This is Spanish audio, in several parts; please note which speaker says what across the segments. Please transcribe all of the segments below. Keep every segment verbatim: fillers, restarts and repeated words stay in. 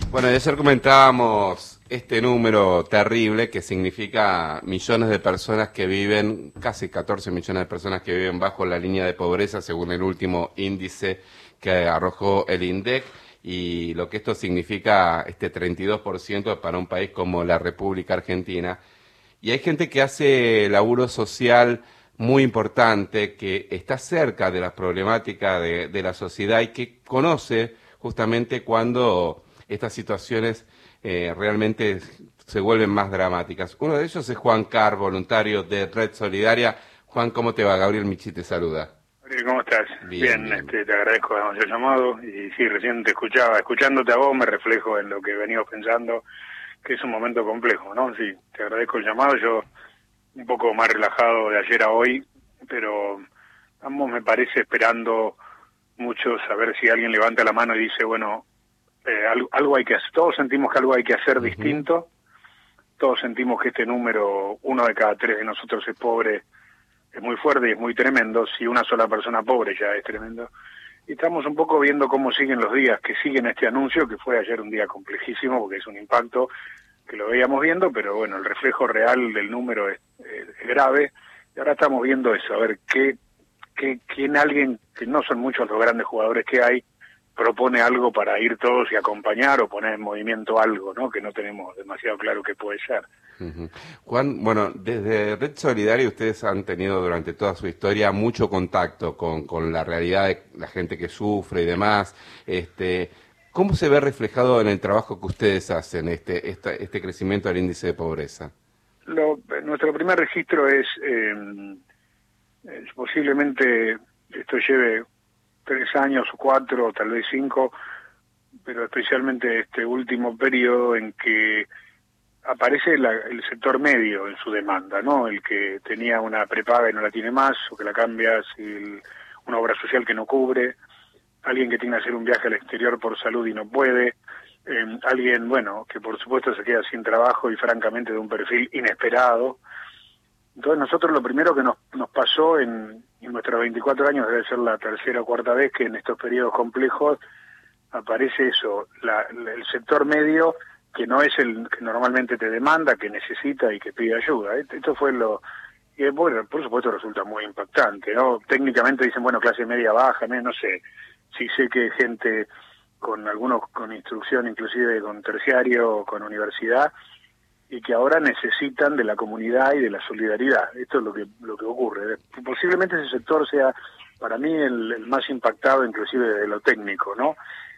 Speaker 1: Bueno, ayer comentábamos este número terrible que significa millones de personas que viven, casi catorce millones de personas que viven bajo la línea de pobreza según el último índice que arrojó el INDEC, y lo que esto significa este treinta y dos por ciento para un país como la República Argentina. Y hay gente que hace laburo social muy importante, que está cerca de las problemáticas de, de la sociedad y que conoce justamente cuando estas situaciones eh, realmente se vuelven más dramáticas. Uno de ellos es Juan Carr, voluntario de Red Solidaria. Juan, ¿cómo te va? Gabriel Michi te saluda.
Speaker 2: Gabriel, ¿cómo estás?
Speaker 1: Bien,
Speaker 2: Bien,
Speaker 1: bien.
Speaker 2: Este, te agradezco que hayas llamado. Y sí, recién te escuchaba. Escuchándote a vos me reflejo en lo que venimos pensando, que es un momento complejo, ¿no? Sí, te agradezco el llamado. Yo un poco más relajado de ayer a hoy, pero ambos me parece esperando mucho saber si alguien levanta la mano y dice, bueno, eh, algo, algo hay que hacer. Todos sentimos que algo hay que hacer uh-huh. distinto. Todos sentimos que este número, uno de cada tres de nosotros es pobre, es muy fuerte y es muy tremendo. Si una sola persona pobre ya es tremendo. Y estamos un poco viendo cómo siguen los días que siguen este anuncio, que fue ayer un día complejísimo porque es un impacto que lo veíamos viendo, pero bueno, el reflejo real del número es, es, es grave. Y ahora estamos viendo eso, a ver qué, qué, quién alguien, que no son muchos los grandes jugadores que hay, propone algo para ir todos y acompañar o poner en movimiento algo, ¿no? Que no tenemos demasiado claro qué puede ser.
Speaker 1: Uh-huh. Juan, bueno, desde Red Solidaria ustedes han tenido durante toda su historia mucho contacto con, con la realidad de la gente que sufre y demás. Este, ¿cómo se ve reflejado en el trabajo que ustedes hacen este, este, este crecimiento del índice de pobreza?
Speaker 2: Lo, nuestro primer registro es, eh, es posiblemente esto lleve tres años o cuatro o tal vez cinco, pero especialmente este último periodo en que aparece la, el sector medio en su demanda, ¿no? El que tenía una prepaga y no la tiene más, o que la cambias, y el, una obra social que no cubre, alguien que tiene que hacer un viaje al exterior por salud y no puede, eh, alguien, bueno, que por supuesto se queda sin trabajo y francamente de un perfil inesperado. Entonces nosotros lo primero que nos, nos pasó en, en nuestros veinticuatro años, debe ser la tercera o cuarta vez que en estos periodos complejos aparece eso, la, la, el sector medio, que no es el que normalmente te demanda, que necesita y que pide ayuda. Esto fue lo... Y bueno, por supuesto resulta muy impactante, ¿no? Técnicamente dicen, bueno, clase media baja, no sé. Sí sé que gente con algunos con instrucción, inclusive con terciario, con universidad, y que ahora necesitan de la comunidad y de la solidaridad. Esto es lo que lo que ocurre. Posiblemente ese sector sea, para mí, el, el más impactado, inclusive de lo técnico, ¿no?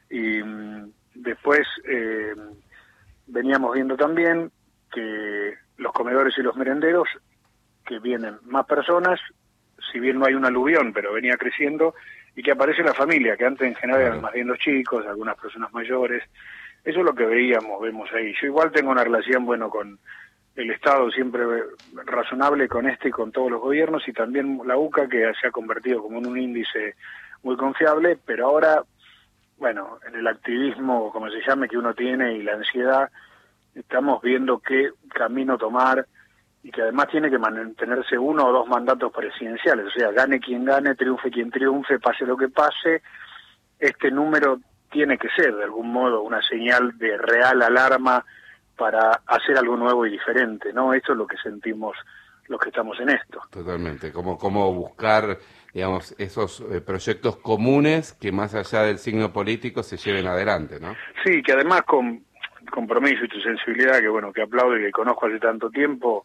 Speaker 2: Y mmm, después... Eh, veníamos viendo también que los comedores y los merenderos, que vienen más personas, si bien no hay un aluvión, pero venía creciendo, y que aparece la familia, que antes en general eran más bien los chicos, algunas personas mayores. Eso es lo que veíamos, vemos ahí. Yo igual tengo una relación, bueno, con el Estado siempre razonable, con este y con todos los gobiernos, y también la U C A, que se ha convertido como en un índice muy confiable, pero ahora... bueno, en el activismo, como se llame, que uno tiene y la ansiedad, estamos viendo qué camino tomar y que además tiene que mantenerse uno o dos mandatos presidenciales, o sea, gane quien gane, triunfe quien triunfe, pase lo que pase, este número tiene que ser de algún modo una señal de real alarma para hacer algo nuevo y diferente, ¿no? Esto es lo que sentimos los que estamos en esto.
Speaker 1: Totalmente, como, como buscar, digamos, esos eh, proyectos comunes que más allá del signo político se lleven adelante, ¿no?
Speaker 2: Sí, que además con compromiso y tu sensibilidad, que bueno, que aplaudo y que conozco hace tanto tiempo,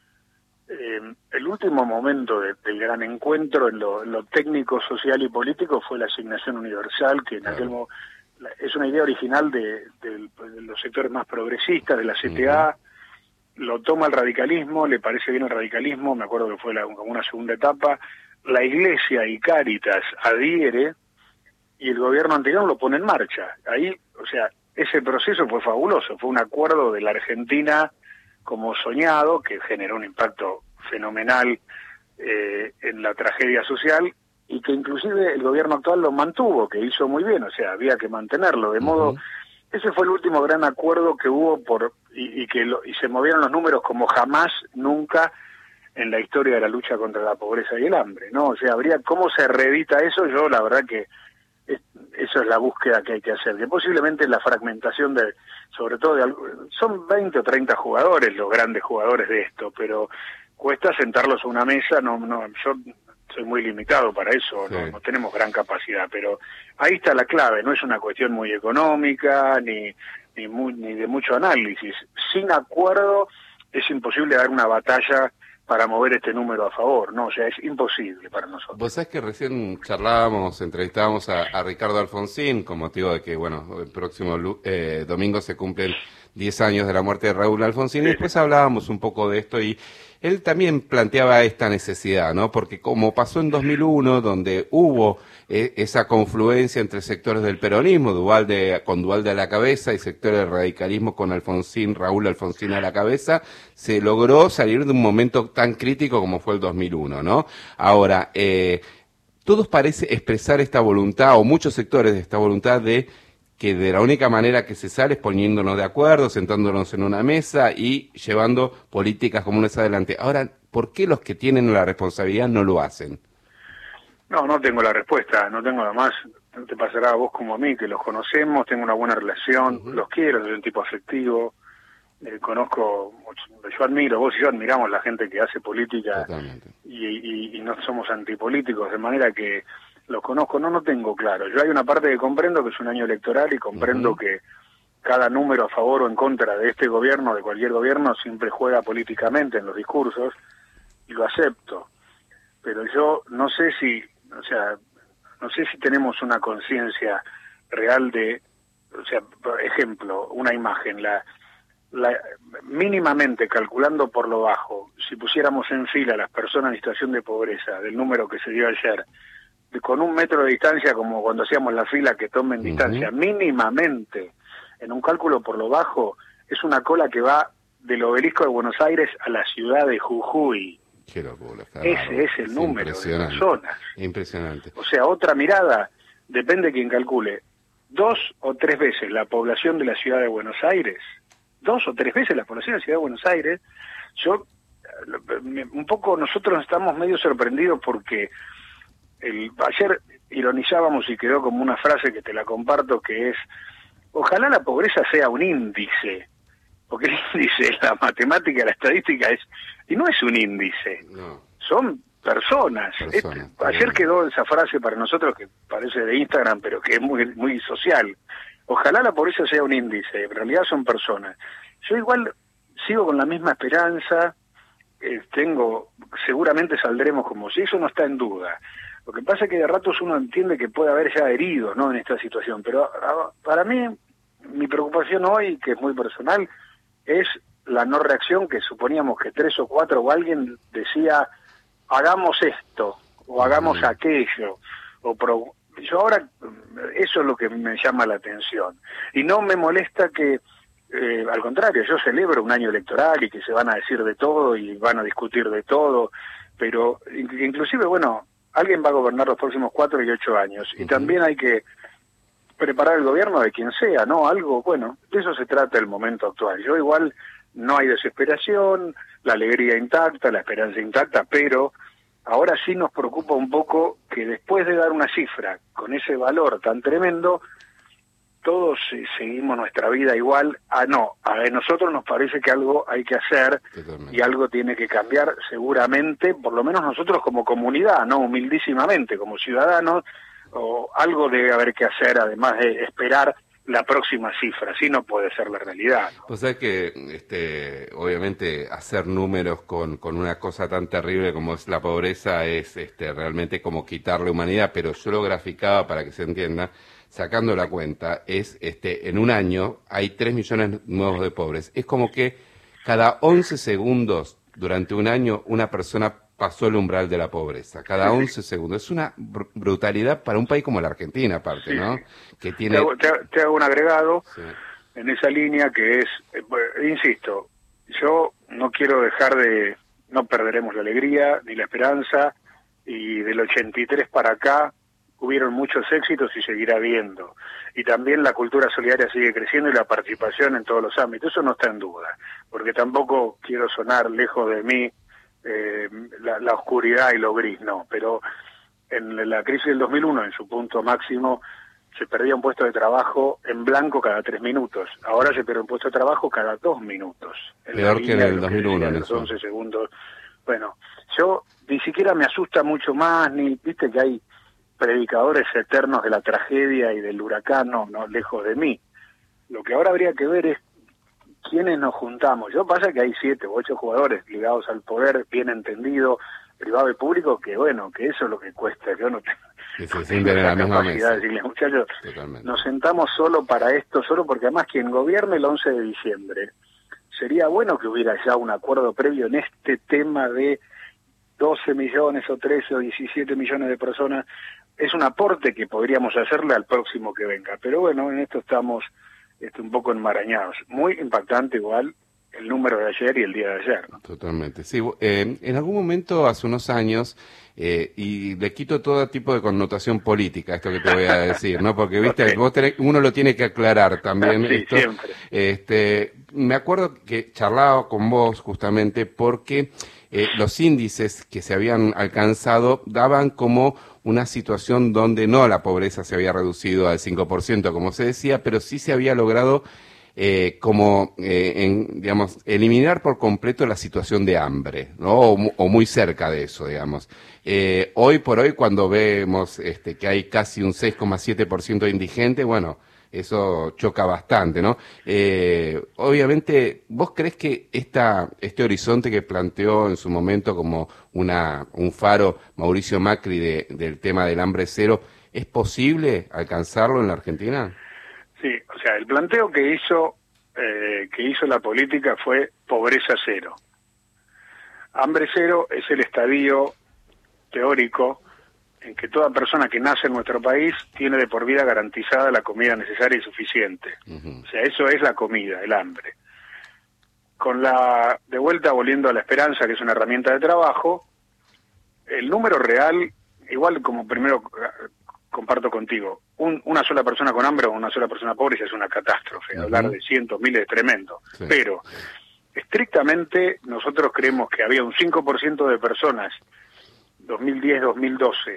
Speaker 2: eh, el último momento de, del gran encuentro en lo, en lo técnico, social y político fue la asignación universal, que en claro. aquel momento es una idea original de, de, de los sectores más progresistas, de la C T A, uh-huh. Lo toma el radicalismo, le parece bien el radicalismo, me acuerdo que fue la, como una segunda etapa, la Iglesia y Cáritas adhiere y el gobierno anterior lo pone en marcha. Ahí, o sea, ese proceso fue fabuloso, fue un acuerdo de la Argentina como soñado, que generó un impacto fenomenal eh, en la tragedia social, y que inclusive el gobierno actual lo mantuvo, que hizo muy bien, o sea, había que mantenerlo, de modo... Uh-huh. Ese fue el último gran acuerdo que hubo por y, y que lo, y se movieron los números como jamás, nunca en la historia de la lucha contra la pobreza y el hambre, ¿no? O sea, habría cómo se reedita eso, yo la verdad que es, esa es la búsqueda que hay que hacer, que posiblemente la fragmentación de, sobre todo de, son veinte o treinta jugadores los grandes jugadores de esto, pero cuesta sentarlos a una mesa, no, no, yo soy muy limitado para eso, sí. no, no tenemos gran capacidad, pero ahí está la clave, no es una cuestión muy económica, ni, ni, muy, ni de mucho análisis. Sin acuerdo es imposible dar una batalla para mover este número a favor, no, o sea, es imposible para nosotros.
Speaker 1: Vos sabés que recién charlábamos, entrevistábamos a, a Ricardo Alfonsín con motivo de que, bueno, el próximo eh, domingo se cumplen diez años de la muerte de Raúl Alfonsín, sí. Y después hablábamos un poco de esto y él también planteaba esta necesidad, ¿no? Porque como pasó en dos mil uno, donde hubo eh, esa confluencia entre sectores del peronismo, Duhalde, con Duhalde a la cabeza, y sectores del radicalismo con Alfonsín, Raúl Alfonsín a la cabeza, se logró salir de un momento tan crítico como fue el dos mil uno, ¿no? Ahora, eh, todos parecen expresar esta voluntad, o muchos sectores de esta voluntad de que de la única manera que se sale es poniéndonos de acuerdo, sentándonos en una mesa y llevando políticas comunes adelante. Ahora, ¿por qué los que tienen la responsabilidad no lo hacen?
Speaker 2: No, no tengo la respuesta, no tengo nada más. Te pasará a vos como a mí, que los conocemos, tengo una buena relación, uh-huh. los quiero, soy un tipo afectivo, eh, conozco, yo admiro, vos y yo admiramos la gente que hace política y, y, y no somos antipolíticos, de manera que los conozco, no, no tengo claro. Yo hay una parte que comprendo que es un año electoral y comprendo uh-huh. que cada número a favor o en contra de este gobierno, de cualquier gobierno, siempre juega políticamente en los discursos y lo acepto. Pero yo no sé si, o sea, no sé si tenemos una conciencia real de, o sea, por ejemplo, una imagen, la, la mínimamente calculando por lo bajo, si pusiéramos en fila las personas en situación de pobreza, del número que se dio ayer, con un metro de distancia, como cuando hacíamos la fila que tomen uh-huh. distancia, mínimamente, en un cálculo por lo bajo, es una cola que va del obelisco de Buenos Aires a la ciudad de Jujuy.
Speaker 1: Qué locura,
Speaker 2: Ese es el es número de personas.
Speaker 1: Impresionante.
Speaker 2: O sea, otra mirada, depende de quien calcule, dos o tres veces la población de la ciudad de Buenos Aires, dos o tres veces la población de la ciudad de Buenos Aires, yo, un poco nosotros estamos medio sorprendidos porque El, ayer ironizábamos y quedó como una frase que te la comparto, que es, ojalá la pobreza sea un índice, porque el índice, la matemática, la estadística es, y no es un índice, no. son personas. personas este, ayer quedó esa frase para nosotros que parece de Instagram, pero que es muy, muy social. Ojalá la pobreza sea un índice, en realidad son personas. Yo igual sigo con la misma esperanza, eh, tengo, seguramente saldremos como si eso no está en duda. Lo que pasa es que de ratos uno entiende que puede haber ya heridos, ¿no?, en esta situación, pero para mí, mi preocupación hoy, que es muy personal, es la no reacción que suponíamos que tres o cuatro o alguien decía, hagamos esto, o hagamos uh-huh. aquello, o pro... yo ahora, eso es lo que me llama la atención, y no me molesta que, eh, al contrario, yo celebro un año electoral y que se van a decir de todo y van a discutir de todo, pero inclusive, bueno, alguien va a gobernar los próximos cuatro y ocho años, y uh-huh. también hay que preparar el gobierno de quien sea, ¿no? Algo, bueno, de eso se trata el momento actual. Yo igual, no hay desesperación, la alegría intacta, la esperanza intacta, pero ahora sí nos preocupa un poco que después de dar una cifra con ese valor tan tremendo, todos eh, seguimos nuestra vida igual. Ah, no, a nosotros nos parece que algo hay que hacer Totalmente. Y algo tiene que cambiar seguramente, por lo menos nosotros como comunidad, no humildísimamente, como ciudadanos, o algo debe haber que hacer, además de esperar la próxima cifra, así no puede ser la realidad, ¿no?
Speaker 1: O sea que, este, obviamente, hacer números con, con una cosa tan terrible como es la pobreza es este, realmente como quitarle humanidad, pero yo lo graficaba para que se entienda, sacando la cuenta, es, este, en un año hay tres millones nuevos de pobres. Es como que cada once segundos durante un año una persona pasó el umbral de la pobreza, cada once segundos. Es una br brutalidad para un país como la Argentina, aparte, sí. ¿no? Que tiene...
Speaker 2: te, hago, te, te hago un agregado sí. en esa línea que es, eh, insisto, yo no quiero dejar de, no perderemos la alegría ni la esperanza, y del ochenta y tres para acá hubieron muchos éxitos y seguirá habiendo. Y también la cultura solidaria sigue creciendo y la participación en todos los ámbitos, eso no está en duda, porque tampoco quiero sonar lejos de mí eh, la, la oscuridad y lo gris, no, pero en la crisis del dos mil uno, en su punto máximo, se perdía un puesto de trabajo en blanco cada tres minutos. Ahora se pierde un puesto de trabajo cada dos minutos.
Speaker 1: Peor que en el dos mil uno, en
Speaker 2: los once segundos. Bueno, yo ni siquiera me asusta mucho más, ni viste que hay predicadores eternos de la tragedia y del huracán, no, no lejos de mí. Lo que ahora habría que ver es quiénes nos juntamos. Yo pasa que hay siete u ocho jugadores ligados al poder, bien entendido, privado y público, que bueno, que eso es lo que cuesta. Yo no tengo
Speaker 1: que se sienten en la misma mesa.
Speaker 2: De decirle, muchachos,
Speaker 1: totalmente.
Speaker 2: Nos sentamos solo para esto, solo porque además quien gobierne el once de diciembre, sería bueno que hubiera ya un acuerdo previo en este tema de doce millones o trece o diecisiete millones de personas. Es un aporte que podríamos hacerle al próximo que venga, pero bueno, en esto estamos este, un poco enmarañados. Muy impactante igual el número de ayer y el día de ayer, ¿no?
Speaker 1: Totalmente, sí. Eh, en algún momento, hace unos años, eh, y le quito todo tipo de connotación política, esto que te voy a decir, ¿no? Porque, viste, okay. vos tenés, uno lo tiene que aclarar también.
Speaker 2: Sí,
Speaker 1: esto.
Speaker 2: siempre.
Speaker 1: Este, me acuerdo que charlaba con vos justamente porque eh, los índices que se habían alcanzado daban como una situación donde no la pobreza se había reducido al cinco por ciento, como se decía, pero sí se había logrado Eh, como, eh, en, digamos, eliminar por completo la situación de hambre, ¿no? O, o muy cerca de eso, digamos. Eh, hoy por hoy, cuando vemos este, que hay casi un seis coma siete por ciento de indigentes, bueno, eso choca bastante, ¿no? Eh, obviamente, ¿vos crees que esta, este horizonte que planteó en su momento como una, un faro Mauricio Macri de, del tema del hambre cero, es posible alcanzarlo en la Argentina?
Speaker 2: Sí, o sea, el planteo que hizo eh, que hizo la política fue pobreza cero. Hambre cero es el estadio teórico en que toda persona que nace en nuestro país tiene de por vida garantizada la comida necesaria y suficiente. Uh-huh. O sea, eso es la comida, el hambre. Con la, de vuelta volviendo a la esperanza, que es una herramienta de trabajo, el número real, igual como primero comparto contigo, un, una sola persona con hambre o una sola persona pobre ya es una catástrofe. Uh-huh. Hablar de cientos, miles es tremendo. Sí. Pero, estrictamente, nosotros creemos que había un cinco por ciento de personas, dos mil diez dos mil doce,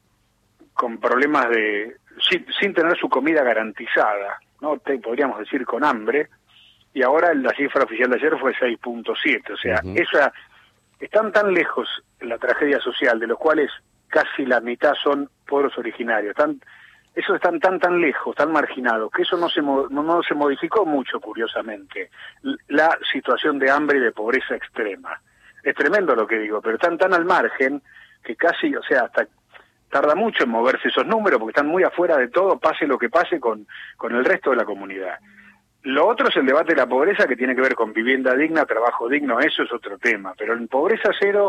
Speaker 2: con problemas de... Sin, sin tener su comida garantizada, ¿no? Te, podríamos decir con hambre, y ahora la cifra oficial de ayer fue seis punto siete. O sea, uh-huh. esa están tan lejos la tragedia social, de los cuales casi la mitad son pueblos originarios, están, esos están tan tan lejos, tan marginados, que eso no se, no, no se modificó mucho, curiosamente, la situación de hambre y de pobreza extrema. Es tremendo lo que digo, pero están tan al margen que casi, o sea, hasta tarda mucho en moverse esos números, porque están muy afuera de todo, pase lo que pase con, con el resto de la comunidad. Lo otro es el debate de la pobreza, que tiene que ver con vivienda digna, trabajo digno, eso es otro tema, pero en pobreza cero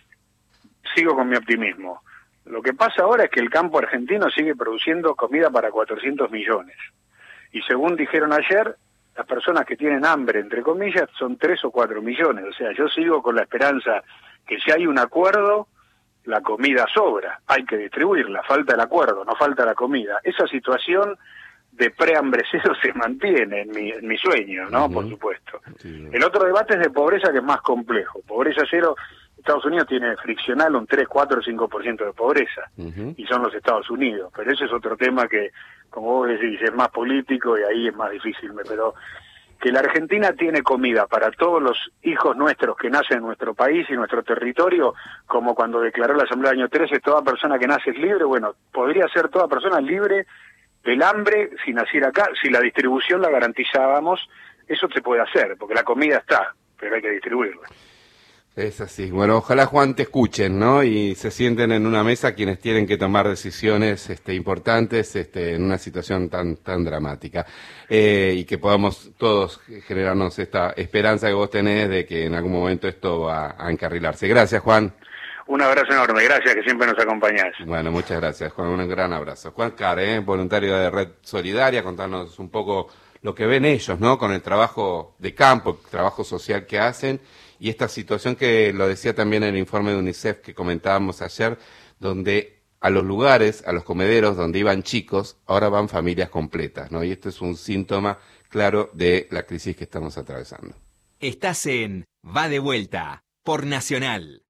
Speaker 2: sigo con mi optimismo. Lo que pasa ahora es que el campo argentino sigue produciendo comida para cuatrocientos millones. Y según dijeron ayer, las personas que tienen hambre, entre comillas, son tres o cuatro millones. O sea, yo sigo con la esperanza que si hay un acuerdo, la comida sobra. Hay que distribuirla, falta el acuerdo, no falta la comida. Esa situación de prehambre cero se mantiene en mi, en mi sueño, ¿no? Uh-huh. Por supuesto. Sí. El otro debate es de pobreza, que es más complejo. Pobreza cero... Estados Unidos tiene friccional un tres, cuatro, cinco por ciento de pobreza, uh-huh. y son los Estados Unidos, pero ese es otro tema que, como vos decís, es más político y ahí es más difícil, pero que la Argentina tiene comida para todos los hijos nuestros que nacen en nuestro país y nuestro territorio, como cuando declaró la Asamblea del año trece, toda persona que nace es libre. Bueno, podría ser toda persona libre del hambre si naciera acá, si la distribución la garantizábamos. Eso se puede hacer, porque la comida está, pero hay que distribuirla.
Speaker 1: Es así. Bueno, ojalá, Juan, te escuchen, ¿no? Y se sienten en una mesa quienes tienen que tomar decisiones este, importantes este, en una situación tan tan dramática. Eh, y que podamos todos generarnos esta esperanza que vos tenés de que en algún momento esto va a encarrilarse. Gracias, Juan.
Speaker 2: Un abrazo enorme. Gracias, que siempre nos acompañás.
Speaker 1: Bueno, muchas gracias, Juan. Un gran abrazo. Juan Car, ¿eh? voluntario de Red Solidaria, contarnos un poco lo que ven ellos, ¿no? Con el trabajo de campo, el trabajo social que hacen. Y esta situación que lo decía también en el informe de UNICEF que comentábamos ayer, donde a los lugares, a los comederos donde iban chicos, ahora van familias completas, ¿no? Y esto es un síntoma claro de la crisis que estamos atravesando.
Speaker 3: Estás en Va de Vuelta, por Nacional.